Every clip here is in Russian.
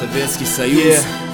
Советский Союз.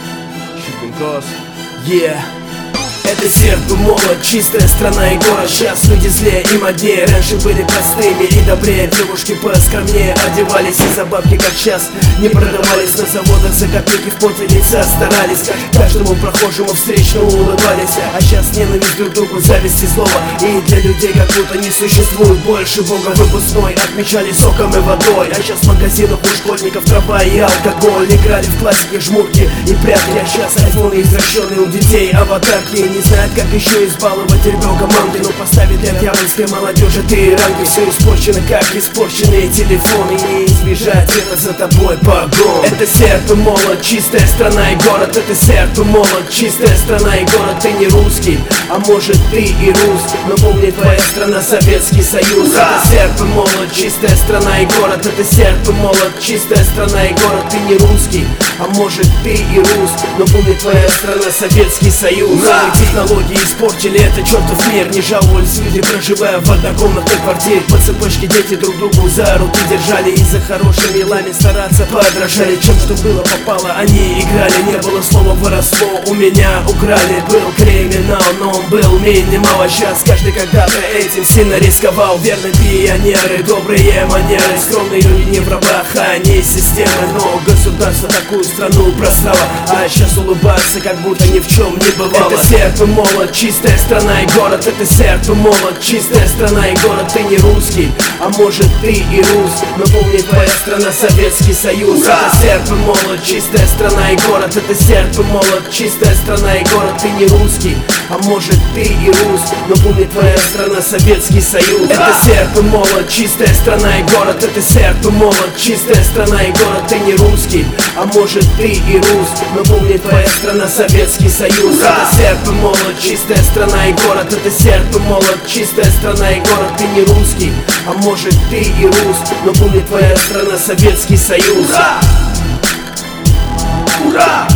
Это серп и молот, чистая страна и город. Сейчас люди злее и моднее. Раньше были простыми и добрее. Девушки поскромнее одевались, и за бабки, как сейчас, не продавались на заводах. За копейки в поте лица старались, каждому прохожему встречному улыбались. А сейчас ненависть друг другу, зависть и злоба. И для людей как будто не существует больше Бога. Выпускной отмечали соком и водой. А сейчас в магазинах у школьников трава и алкоголь. Играли в классики, жмурки и прятки. А сейчас айфоны извращенные у детей, аватарки. Не знает, как еще избаловать ребенка манты. Но поставить для дьявольской молодежи ты ранги. Все испорчено, как испорченные телефоны. И не избежать это за тобой погон. Это серп и молот, чистая страна и город. Это серп и молот, чистая страна и город. Ты не русский, а может ты и русский, но помни, твоя страна Советский Союз. Это серп и молот, чистая страна и город. Это серп и молот, чистая страна и город. Ты не русский, а может ты и русский, но помни, твоя страна Советский Союз. Технологии испортили это чертов мир. Не жаловались люди, проживая в однокомнатной квартире. По цепочке дети друг другу за руки держали. И за хорошими лами стараться подражали. Чем что было попало, они играли. Не было слова воровство, у меня украли. Был криминал, но он был минимал. А сейчас каждый когда-то этим сильно рисковал. Верные пионеры, добрые манеры. Скромные люди не в рабах, а не системы. Но государство такую страну просрало. А сейчас улыбаться, как будто ни в чем не бывало. Это серп и молот, чистая страна и город. Это серп и молот, чистая страна и город. Ты не русский, а может ты и русский, но помни, твоя страна Советский Союз. Это серп и молот, чистая страна и город. Это серп и молот, чистая страна и город. Ты не русский, а может ты и русский, но помни, твоя страна Советский Союз. Это серп и молот, чистая страна и город. Это серп и молот, чистая страна и город. Ты не русский, а может ты и русский, но помни, твоя страна Советский Союз. Это серп и молот, чистая страна и город. Это серп и молот, чистая страна и город. Ты не русский, а может ты и русский, но помни, твоя страна Советский Союз. Ура!